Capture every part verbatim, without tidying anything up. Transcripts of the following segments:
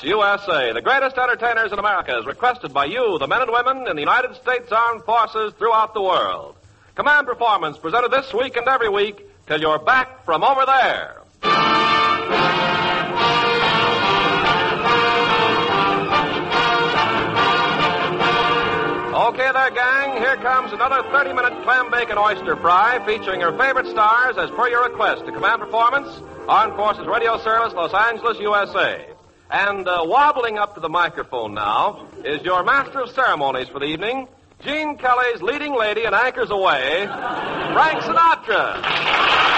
Service, U S A, the greatest entertainers in America, is requested by you, the men and women in the United States Armed Forces throughout the world. Command Performance, presented this week and every week till you're back from over there. Okay there, gang. Here comes another thirty-minute clam bacon oyster fry featuring your favorite stars as per your request to Command Performance, Armed Forces Radio Service, Los Angeles, U S A. And uh, wobbling up to the microphone now is your master of ceremonies for the evening, Gene Kelly's leading lady and anchors away, Frank Sinatra.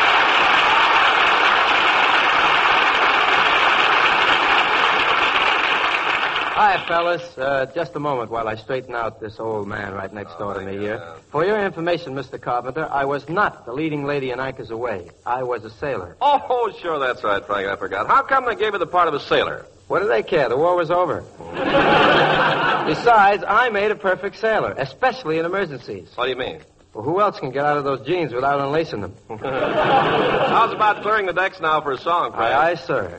Hi, fellas. Uh, just a moment while I straighten out this old man right next door to me here. For your information, Mister Carpenter, I was not the leading lady in Anchors Away. I was a sailor. Oh, sure, that's right, Frank. I forgot. How come they gave you the part of a sailor? What do they care? The war was over. Besides, I made a perfect sailor, especially in emergencies. What do you mean? Well, who else can get out of those jeans without unlacing them? How's about clearing the decks now for a song, Frank? Aye, aye, sir.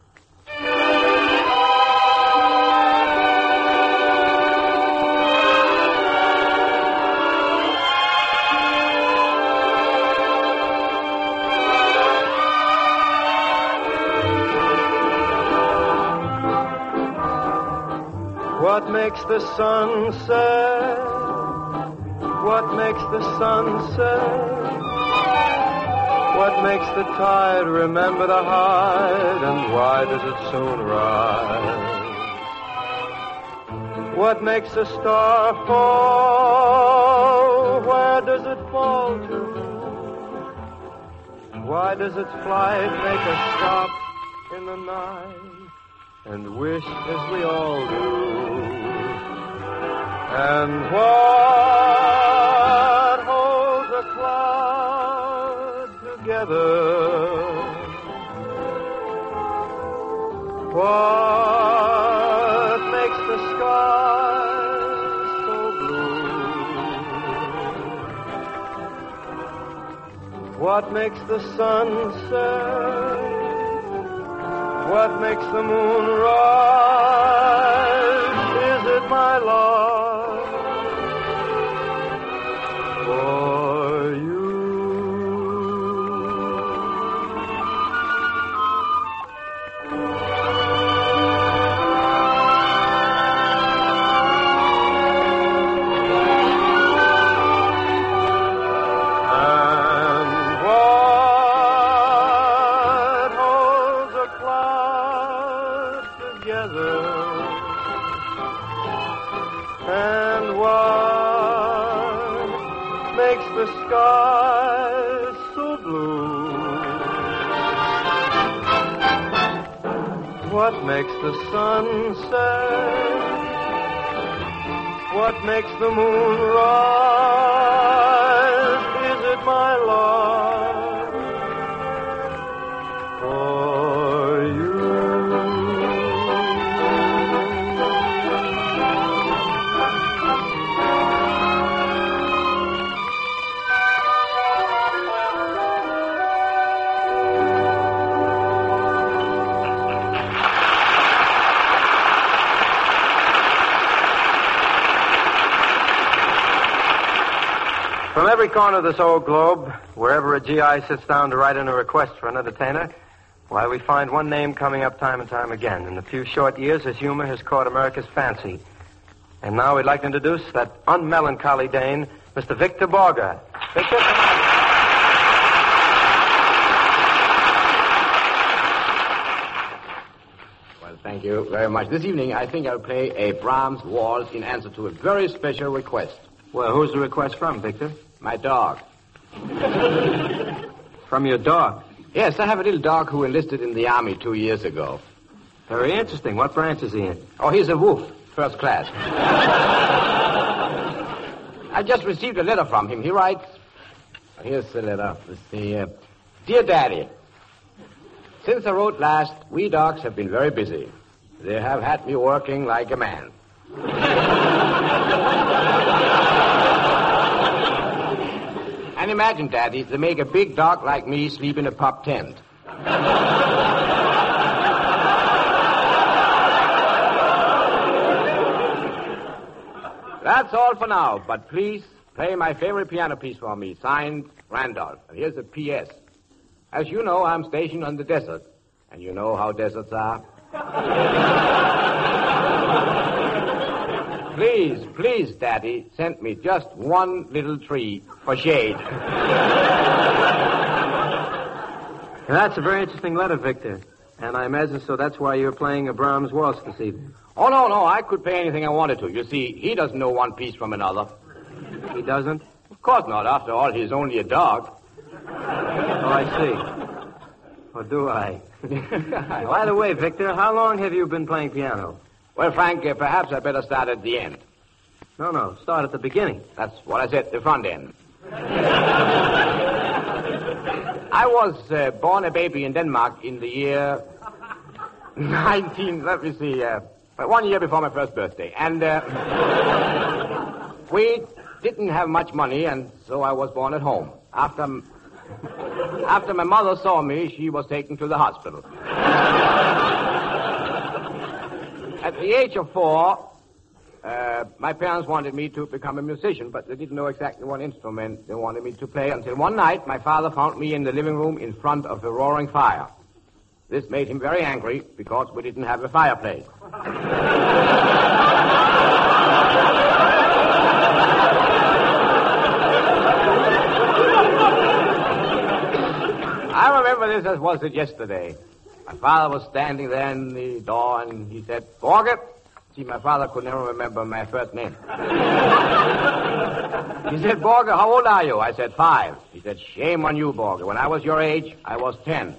What makes the sun set? What makes the sun set? What makes the tide remember the height? And why does it soon rise? What makes a star fall? Where does it fall to? Why does its flight make us stop in the night and wish as we all do? And what holds a cloud together? What makes the sky so blue? What makes the sun set? What makes the moon rise? Is it my love? For you. And what holds a cloud together? And what makes the sky so blue? What makes the sun set? What makes the moon rise? Is it my love for you? From every corner of this old globe, wherever a G I sits down to write in a request for an entertainer, why, we find one name coming up time and time again. In a few short years, his humor has caught America's fancy. And now we'd like to introduce that unmelancholy Dane, Mister Victor Borge. Victor, come on. Well, thank you very much. This evening, I think I'll play a Brahms waltz in answer to a very special request. Well, who's the request from, Victor? My dog. From your dog? Yes, I have a little dog who enlisted in the Army two years ago. Very interesting. What branch is he in? Oh, he's a wolf, first class. I just received a letter from him. He writes... Here's the letter. Let's see. Uh, Dear Daddy, since I wrote last, we dogs have been very busy. They have had me working like a man. And imagine, Daddy, to make a big dog like me sleep in a pop tent. That's all for now, but please play my favorite piano piece for me, signed Randolph. And here's a P S. As you know, I'm stationed on the desert, and you know how deserts are. Please, please, Daddy, send me just one little tree for shade. That's a very interesting letter, Victor. And I imagine so that's why you're playing a Brahms waltz this evening. Oh, no, no, I could play anything I wanted to. You see, he doesn't know one piece from another. He doesn't? Of course not. After all, he's only a dog. Oh, I see. Or do I? By the way, Victor, how long have you been playing piano? Well, Frank, uh, perhaps I better start at the end. No, no, start at the beginning. That's what I said, the front end. I was uh, born a baby in Denmark in the year nineteen, let me see, uh, one year before my first birthday. And uh, we didn't have much money, and so I was born at home. After, after my mother saw me, she was taken to the hospital. At the age of four, uh, my parents wanted me to become a musician, but they didn't know exactly what instrument they wanted me to play until one night my father found me in the living room in front of a roaring fire. This made him very angry because we didn't have a fireplace. I remember this as was it yesterday. My father was standing there in the door, and he said, Borge. See, my father could never remember my first name. He said, Borge, how old are you? I said, five. He said, shame on you, Borge. When I was your age, I was ten.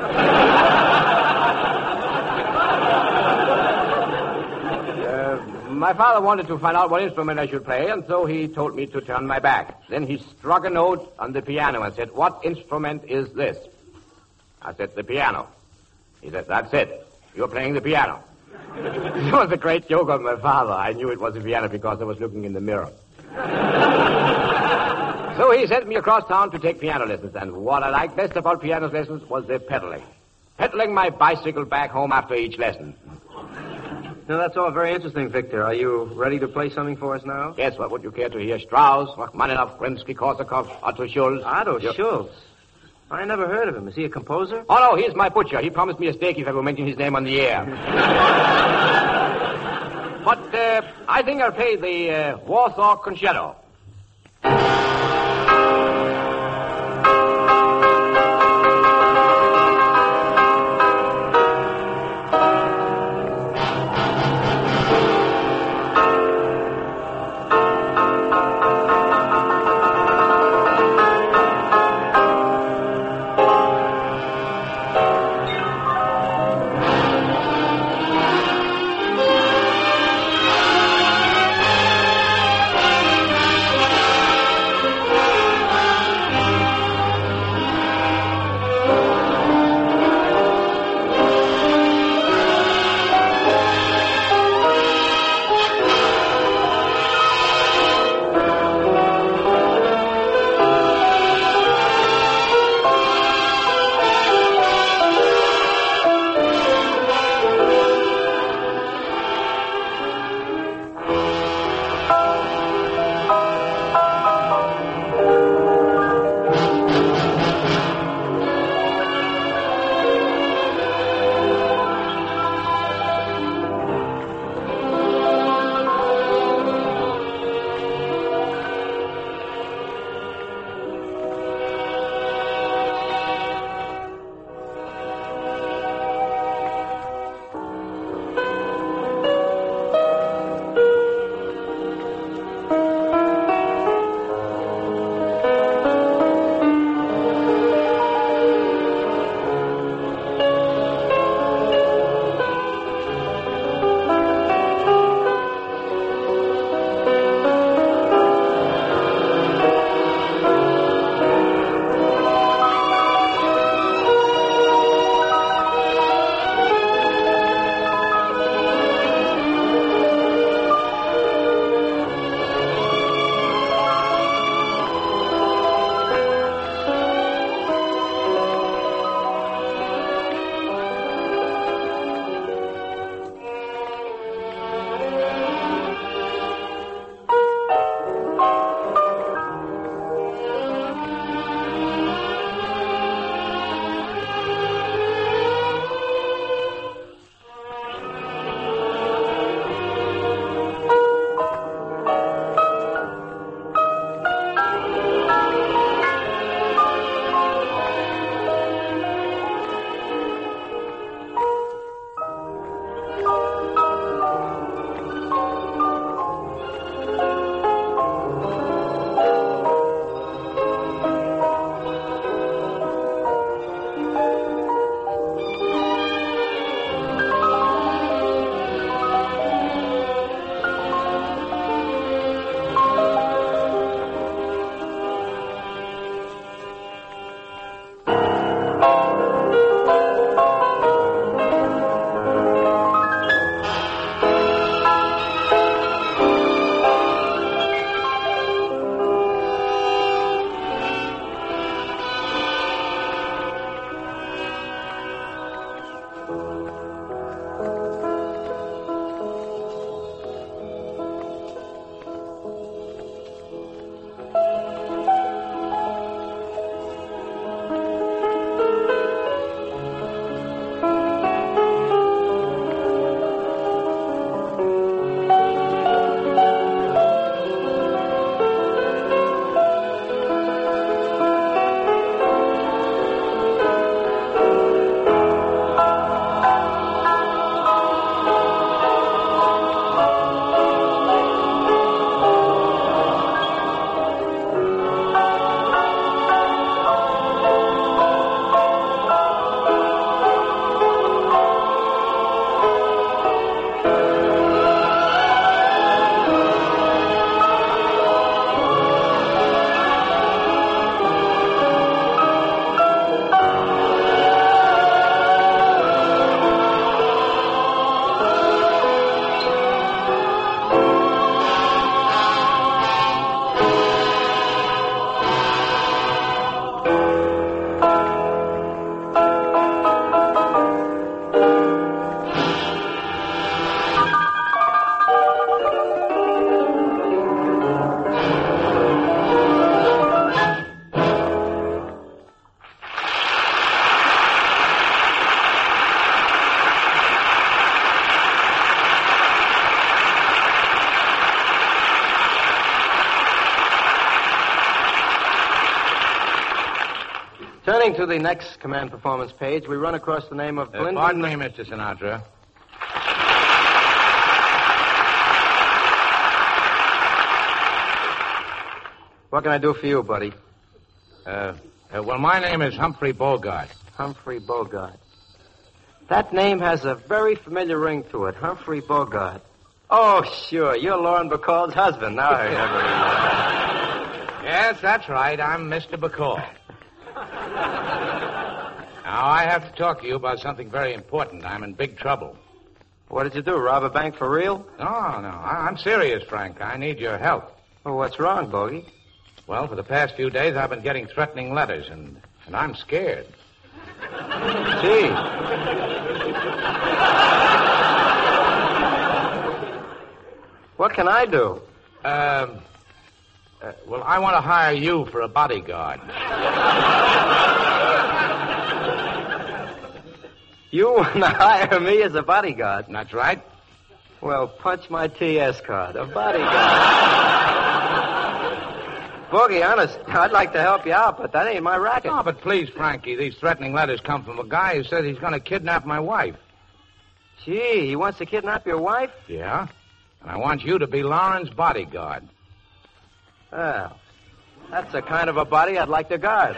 uh, my father wanted to find out what instrument I should play, and so he told me to turn my back. Then he struck a note on the piano and said, what instrument is this? I said, the piano. He said, that's it. You're playing the piano. It was a great joke on my father. I knew it was a piano because I was looking in the mirror. So he sent me across town to take piano lessons, and what I liked best about piano lessons was the pedaling. Pedaling my bicycle back home after each lesson. Now, that's all very interesting, Victor. Are you ready to play something for us now? Yes, what would you care to hear? Strauss, Rachmaninoff, Rimsky-Korsakov, Otto Schultz. Otto You're... Schultz? I never heard of him. Is he a composer? Oh, no, he's my butcher. He promised me a steak if I ever mention his name on the air. But uh, I think I'll play the uh, Warsaw Concerto. Turning to the next command performance page, we run across the name of Uh, Glyndon... pardon me, Mister Sinatra. What can I do for you, buddy? Uh, uh, well, my name is Humphrey Bogart. Humphrey Bogart. That name has a very familiar ring to it. Humphrey Bogart. Oh, sure. You're Lauren Bacall's husband. Now I remember you. Yes, that's right. I'm Mister Bacall. Now, I have to talk to you about something very important. I'm in big trouble. What did you do, rob a bank for real? No, no. I- I'm serious, Frank. I need your help. Well, what's wrong, Bogey? Well, for the past few days, I've been getting threatening letters, and, and I'm scared. Gee. What can I do? Um, uh, well, I want to hire you for a bodyguard. You want to hire me as a bodyguard? That's right. Well, punch my T S card. A bodyguard. Bogey, honest, I'd like to help you out, but that ain't my racket. Oh, but please, Frankie, these threatening letters come from a guy who says he's going to kidnap my wife. Gee, he wants to kidnap your wife? Yeah? And I want you to be Lauren's bodyguard. Well, that's the kind of a body I'd like to guard.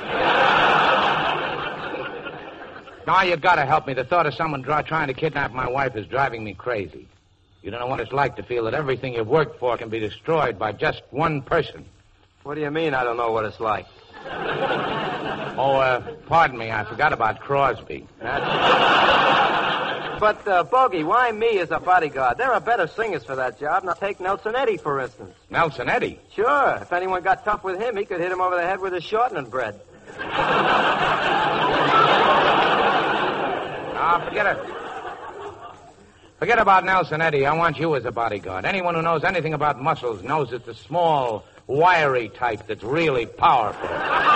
Now, you got to help me. The thought of someone dry, trying to kidnap my wife is driving me crazy. You don't know what it's like to feel that everything you've worked for can be destroyed by just one person. What do you mean I don't know what it's like? Oh, uh, pardon me. I forgot about Crosby. That's... But, uh, Bogey, why me as a bodyguard? There are better singers for that job. Now, take Nelson Eddy, for instance. Nelson Eddy? Sure. If anyone got tough with him, he could hit him over the head with his shortening bread. Ah, forget it. Forget about Nelson Eddy. I want you as a bodyguard. Anyone who knows anything about muscles knows it's the small, wiry type that's really powerful.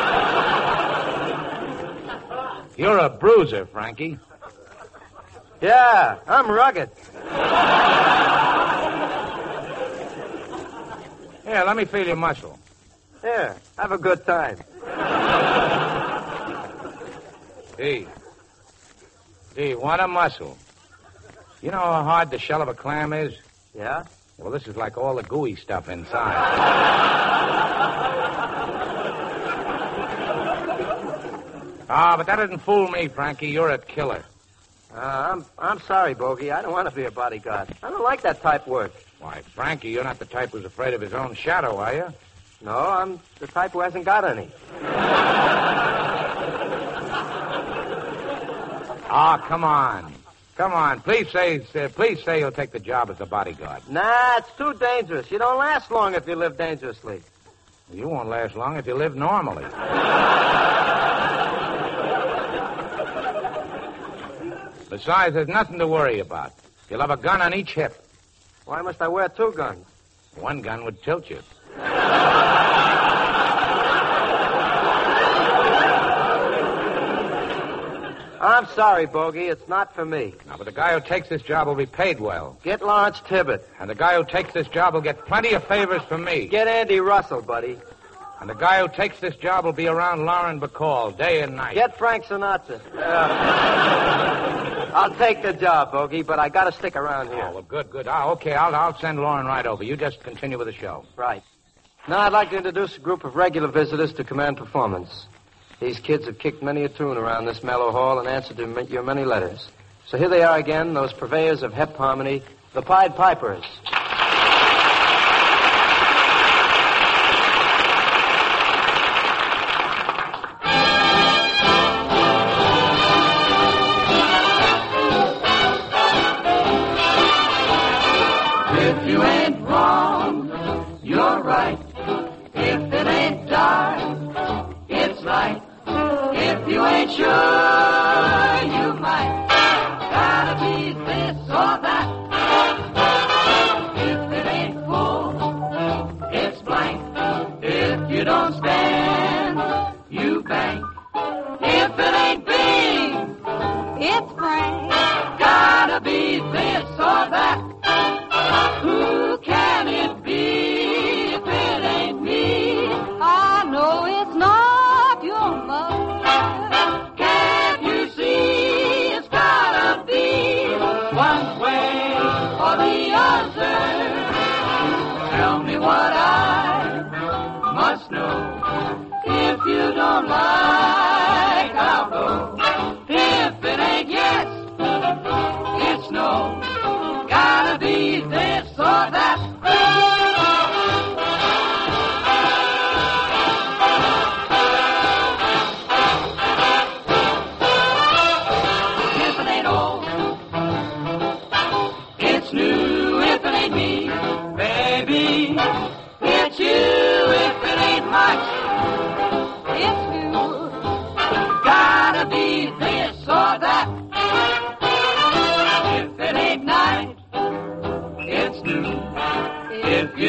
You're a bruiser, Frankie. Yeah, I'm rugged. Here, let me feel your muscle. Here, have a good time. Gee. Gee, what a muscle. You know how hard the shell of a clam is? Yeah? Well, this is like all the gooey stuff inside. Ah, but that doesn't fool me, Frankie. You're a killer. Uh, I'm I'm sorry, Bogey. I don't want to be a bodyguard. I don't like that type work. Why, Frankie, you're not the type who's afraid of his own shadow, are you? No, I'm the type who hasn't got any. Ah, come on. Come on. Please say, uh, please say you'll take the job as a bodyguard. Nah, it's too dangerous. You don't last long if you live dangerously. You won't last long if you live normally. Besides, there's nothing to worry about. You'll have a gun on each hip. Why must I wear two guns? One gun would tilt you. I'm sorry, Bogey. It's not for me. Now, but the guy who takes this job will be paid well. Get Lawrence Tibbett. And the guy who takes this job will get plenty of favors from me. Get Andy Russell, buddy. And the guy who takes this job will be around Lauren Bacall day and night. Get Frank Sinatra. Uh, I'll take the job, Bogey, but I got to stick around here. Oh, well, good, good. Ah, okay, I'll, I'll send Lauren right over. You just continue with the show. Right. Now I'd like to introduce a group of regular visitors to Command Performance. These kids have kicked many a tune around this mellow hall and answered to your many letters. So here they are again, those purveyors of hep harmony, the Pied Pipers. If you ain't wrong, you're right. If it ain't dark, it's light. If you ain't sure, you might. Gotta be this or that. If it ain't full, it's blank. If you don't stand, you bank. If it ain't bing, It's Frank. gotta be this or that. Who can it be if it ain't me? I know it's not your mother.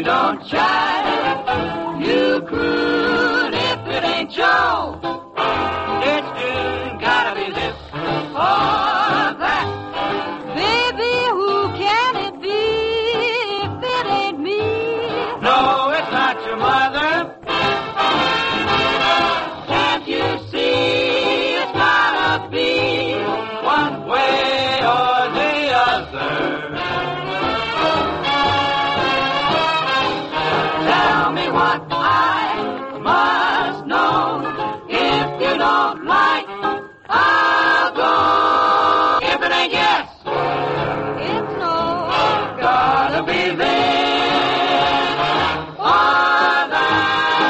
you don't jive, you croon. If it ain't Joe, it's June. Gotta be this or that. Baby, who can it be if it ain't me? No, it's not your mother. Can't you see it's gotta be one way or the other? Tell me what I must know. If you don't like, I'll go. If it ain't yes, It's no. gotta be this or that.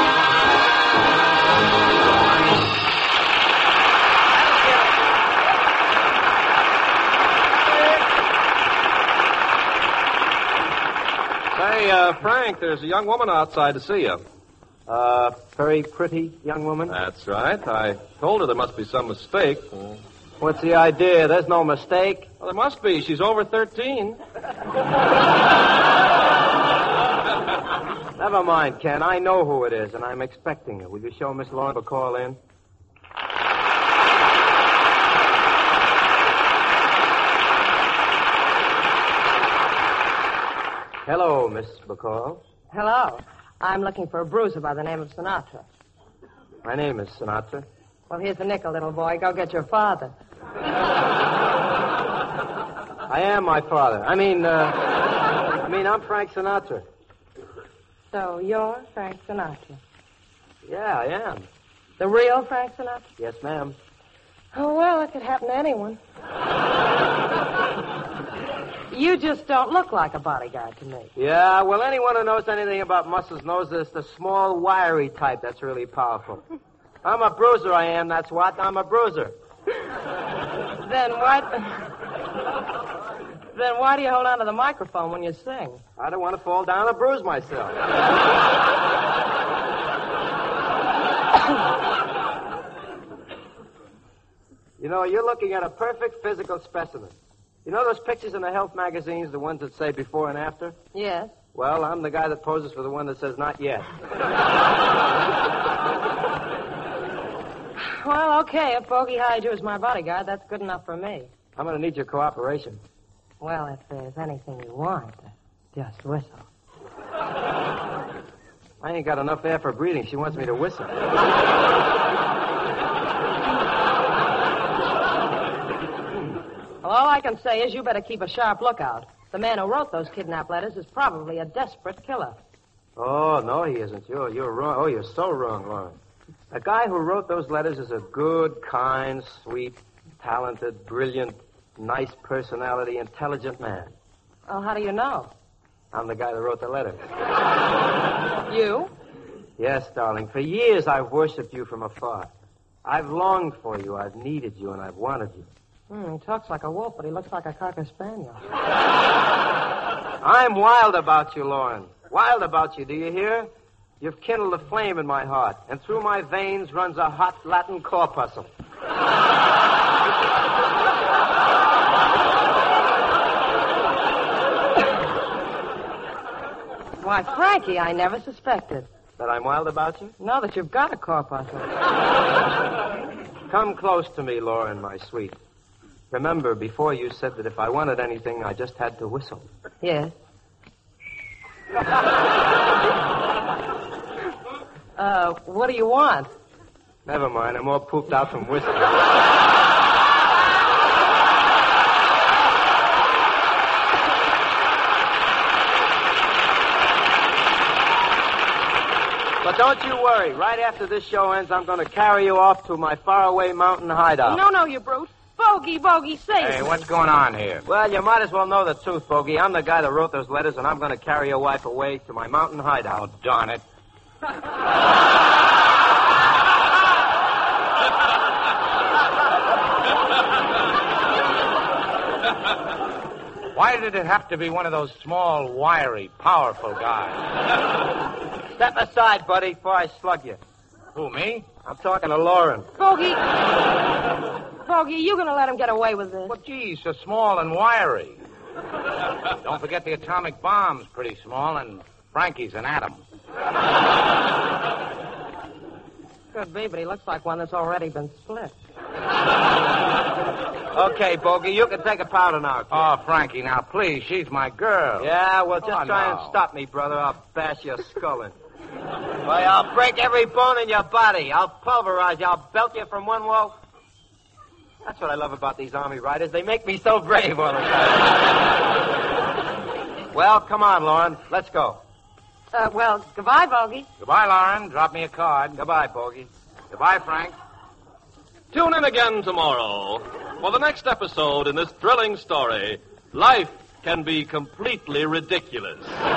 Say, uh, Frank, there's a young woman outside to see you. Uh, very pretty young woman. That's right. I told her there must be some mistake. What's the idea? There's no mistake. Well, there must be. She's over thirteen. Never mind, Ken. I know who it is, and I'm expecting her. Will you show Miss Lauren a call in? Hello, Miss Bacall. Hello. I'm looking for a bruiser by the name of Sinatra. My name is Sinatra. Well, here's a nickel, little boy. Go get your father. I am my father. I mean, uh, I mean, I'm Frank Sinatra. So you're Frank Sinatra. Yeah, I am. The real Frank Sinatra? Yes, ma'am. Oh, well, it could happen to anyone. You just don't look like a bodyguard to me. Yeah, well, anyone who knows anything about muscles knows this, the small, wiry type that's really powerful. I'm a bruiser, I am, that's what. I'm a bruiser. Then why... then why do you hold on to the microphone when you sing? I don't want to fall down and bruise myself. You know, you're looking at a perfect physical specimen. You know those pictures in the health magazines, the ones that say before and after? Yes. Well, I'm the guy that poses for the one that says not yet. Well, okay, if Bogey hired you as my bodyguard, that's good enough for me. I'm going to need your cooperation. Well, if there's anything you want, just whistle. I ain't got enough air for breathing. She wants me to whistle. Well, all I can say is you better keep a sharp lookout. The man who wrote those kidnap letters is probably a desperate killer. Oh, no, he isn't. You're, you're wrong. Oh, you're so wrong, Lauren. The guy who wrote those letters is a good, kind, sweet, talented, brilliant, nice personality, intelligent man. Oh, how do you know? I'm the guy that wrote the letters. You? Yes, darling. For years I've worshipped you from afar. I've longed for you, I've needed you, and I've wanted you. Hmm, he talks like a wolf, but he looks like a cocker spaniel. I'm wild about you, Lauren. Wild about you, do you hear? You've kindled a flame in my heart, and through my veins runs a hot Latin corpuscle. Why, Frankie, I never suspected. That I'm wild about you? No, that you've got a corpuscle. Come close to me, Lauren, my sweet. Remember, before you said that if I wanted anything, I just had to whistle. Yes. uh, what do you want? Never mind, I'm all pooped out from whistling. But don't you worry. Right after this show ends, I'm going to carry you off to my faraway mountain hideout. No, no, you brute. Bogey, Bogey, save Hey, me. what's going on here? Well, you might as well know the truth, Bogey. I'm the guy that wrote those letters, and I'm going to carry your wife away to my mountain hideout. Oh, darn it. Why did it have to be one of those small, wiry, powerful guys? Step aside, buddy, before I slug you. Who, me? I'm talking to Lauren. Bogey. Bogey, you going to let him get away with this? Well, geez, so small and wiry. Don't forget the atomic bomb's pretty small, and Frankie's an atom. Could be, but he looks like one that's already been split. Okay, Bogey, you can take a powder now. Kid. Oh, Frankie, now, please, she's my girl. Yeah, well, just Oh, try no. and stop me, brother. I'll bash your skull in. Why, I'll break every bone in your body. I'll pulverize you. I'll belt you from one wall. That's what I love about these Army riders. They make me so brave all the time. Well, come on, Lauren. Let's go. Uh, well, goodbye, Bogey. Goodbye, Lauren. Drop me a card. Goodbye, Bogey. Goodbye, Frank. Tune in again tomorrow for the next episode in this thrilling story, Life Can Be Completely Ridiculous.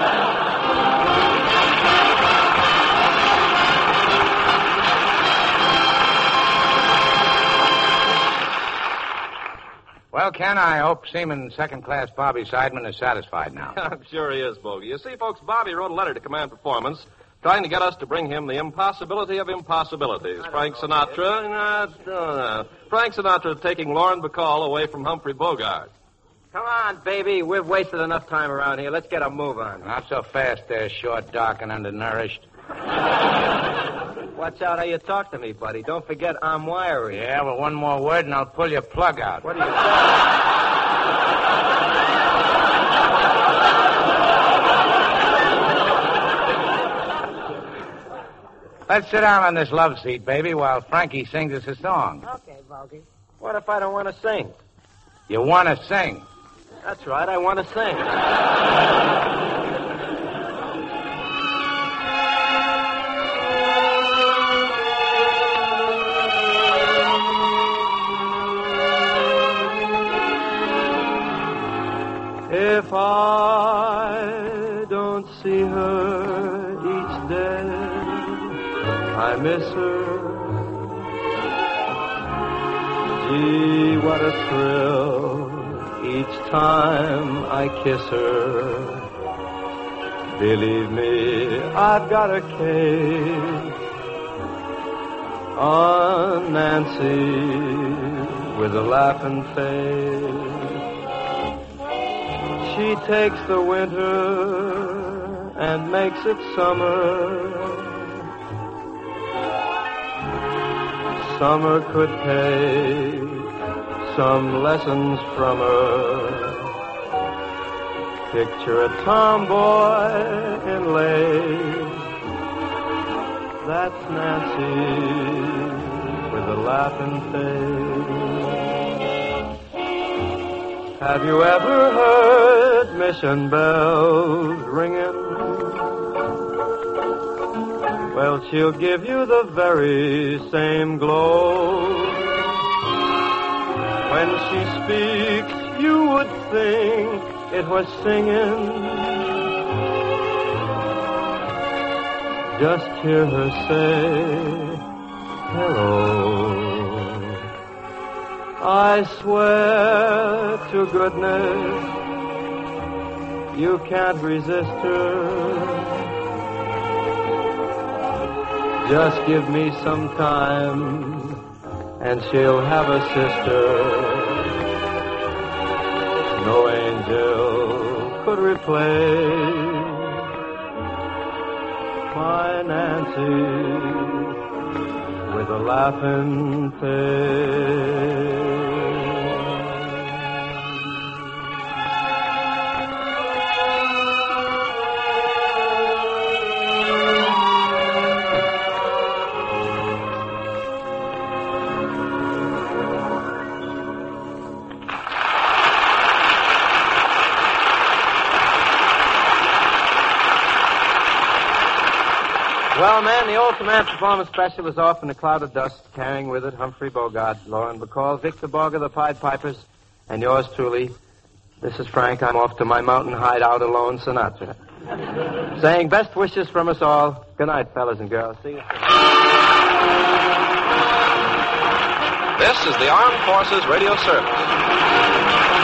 Well, Ken, I hope Seaman second-class Bobby Seidman is satisfied now. I'm sure he is, Bogey. You see, folks, Bobby wrote a letter to Command Performance trying to get us to bring him the impossibility of impossibilities. Frank Sinatra, uh, uh, Frank Sinatra taking Lauren Bacall away from Humphrey Bogart. Come on, baby. We've wasted enough time around here. Let's get a move on. Not so fast there, short, dark, and undernourished. Watch out how you talk to me, buddy. Don't forget I'm wiry. Yeah, well, one more word and I'll pull your plug out. What do you say? Let's sit down on this love seat, baby, while Frankie sings us a song. Okay, Bogey. What if I don't want to sing? You want to sing? That's right. I want to sing. If I don't see her each day, I miss her. Gee, what a thrill each time I kiss her. Believe me, I've got a case on Nancy with a laughing face. She takes the winter and makes it summer. Summer could take some lessons from her. Picture a tomboy in lace. That's Nancy with a laughing face. Have you ever heard mission bells ringing? Well, she'll give you the very same glow. When she speaks, you would think it was singing. Just hear her say, hello. I swear to goodness, you can't resist her. Just give me some time, and she'll have a sister. No angel could replace my Nancy with a laughing face. Well, man, the old Command Performance Special is off in a cloud of dust, carrying with it Humphrey Bogart, Lauren Bacall, Victor Borger, the Pied Pipers, and yours truly. This is Frank. I'm off to my mountain hideout alone, Sinatra. Saying best wishes from us all. Good night, fellas and girls. See you soon. This is the Armed Forces Radio Service.